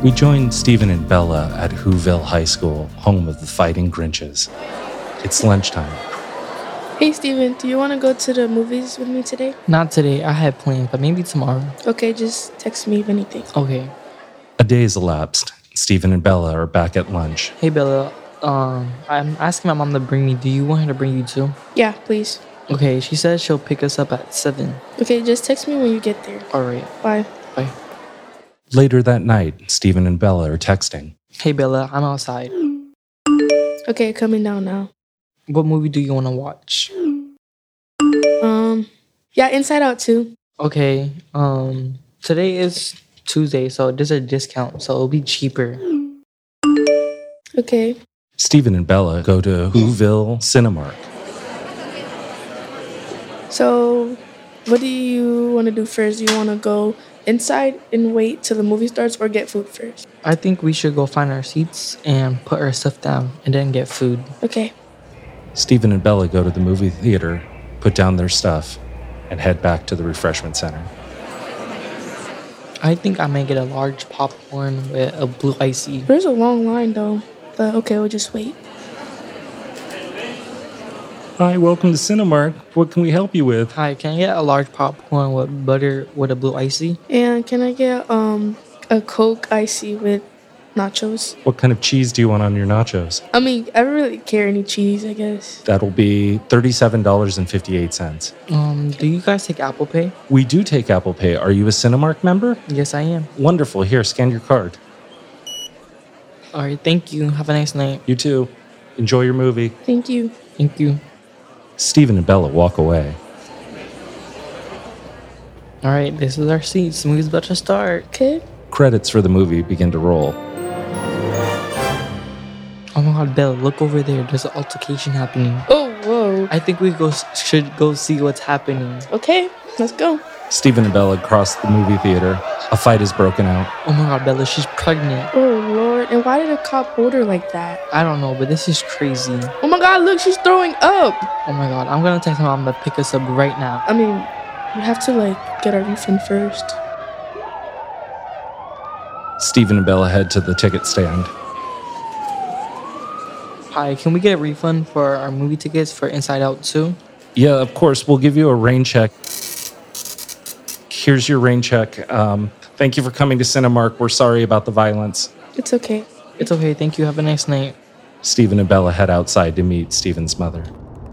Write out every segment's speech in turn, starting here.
We join Stephen and Bella at Whoville High School, home of the Fighting Grinches. It's lunchtime. Hey Steven, do you want to go to the movies with me today? Not today. I had plans, but maybe tomorrow. Okay, just text me if anything. Okay. A day has elapsed. Stephen and Bella are back at lunch. Hey, Bella. I'm asking my mom to bring me. Do you want her to bring you too? Yeah, please. Okay, she says she'll pick us up at 7. Okay, just text me when you get there. All right. Bye. Bye. Later that night, Stephen and Bella are texting. Hey, Bella. I'm outside. Okay, coming down now. What movie do you want to watch? Yeah, Inside Out 2. Okay. Today is Tuesday, so there's a discount, so it'll be cheaper. Okay. Stephen and Bella go to Whoville Cinemark. So, what do you want to do first? Do you want to go inside and wait till the movie starts or get food first? I think we should go find our seats and put our stuff down and then get food. Okay. Stephen and Bella go to the movie theater, put down their stuff, and head back to the refreshment center. I think I might get a large popcorn with a blue icy. There's a long line though, but okay, we'll just wait. Hi, welcome to Cinemark. What can we help you with? Hi, can I get a large popcorn with butter with a blue icy? And can I get a Coke icy with nachos? What kind of cheese do you want on your nachos? I mean, I don't really care any cheese, I guess. That'll be $37.58. Do you guys take Apple Pay? We do take Apple Pay. Are you a Cinemark member? Yes, I am. Wonderful. Here, scan your card. All right, thank you. Have a nice night. You too. Enjoy your movie. Thank you. Thank you. Stephen and Bella walk away. All right, this is our seats. The movie's about to start. Okay. Credits for the movie begin to roll. Oh my God, Bella, look over there. There's an altercation happening. Oh, whoa. I think we should go see what's happening. Okay, let's go. Stephen and Bella cross the movie theater. A fight is broken out. Oh my God, Bella, she's pregnant. Oh, Lord. And why did a cop hold her like that? I don't know, but this is crazy. Oh my God, look, she's throwing up. Oh my God, I'm gonna text my mom to pick us up right now. I mean, we have to, get our refund first. Stephen and Bella head to the ticket stand. Hi, can we get a refund for our movie tickets for Inside Out 2? Yeah, of course. We'll give you a rain check. Here's your rain check. Thank you for coming to Cinemark. We're sorry about the violence. It's okay. It's okay, thank you. Have a nice night. Stephen and Bella head outside to meet Stephen's mother.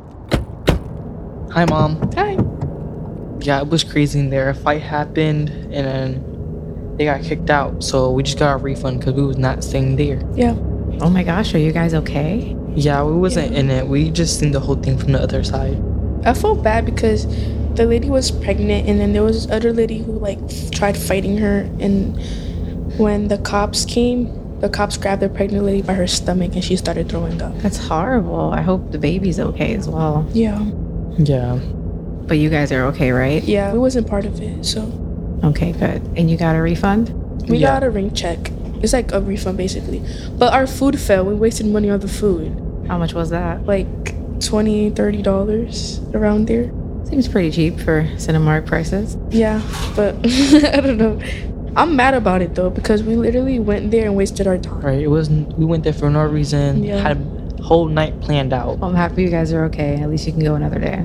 Hi, Mom. Hi. Yeah, it was crazy in there. A fight happened, and then they got kicked out. So we just got our refund because we was not staying there. Yeah. Oh my gosh, are you guys okay? Yeah, we wasn't in it. We just seen the whole thing from the other side. I felt bad because the lady was pregnant and then there was this other lady who tried fighting her, and when the cops came, the cops grabbed the pregnant lady by her stomach and she started throwing up. That's horrible. I hope the baby's okay as well. Yeah. Yeah. But you guys are okay, right? Yeah, we wasn't part of it, so Okay, good. And you got a refund? we Yeah. got a ring check. It's like a refund basically. But our food fell. We wasted money on the food. How much was that? Like $20, $30 around there. Seems pretty cheap for Cinemark prices. Yeah, but I don't know. I'm mad about it though because we literally went there and wasted our time. Right. We went there for no reason. Yeah. Had a whole night planned out. Well, I'm happy you guys are okay. At least you can go another day.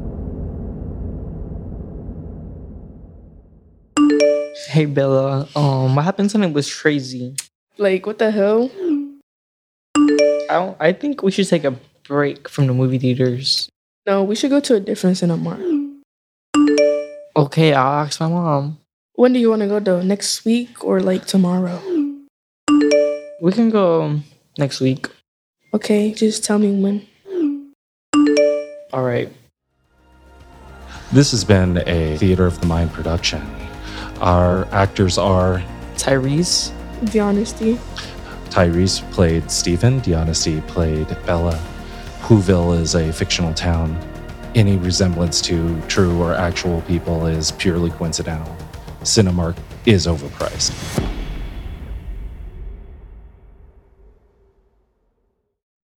Hey, Bella. What happened tonight was crazy. Like, what the hell? I think we should take a break from the movie theaters. No, we should go to a different Cinemark. Okay, I'll ask my mom. When do you want to go though? Next week or tomorrow? We can go next week. Okay, just tell me when. All right. This has been a Theater of the Mind production. Our actors are Tyrese. The honesty. Tyrese played Stephen, Dehonesty played Bella. Whoville is a fictional town. Any resemblance to true or actual people is purely coincidental. Cinemark is overpriced.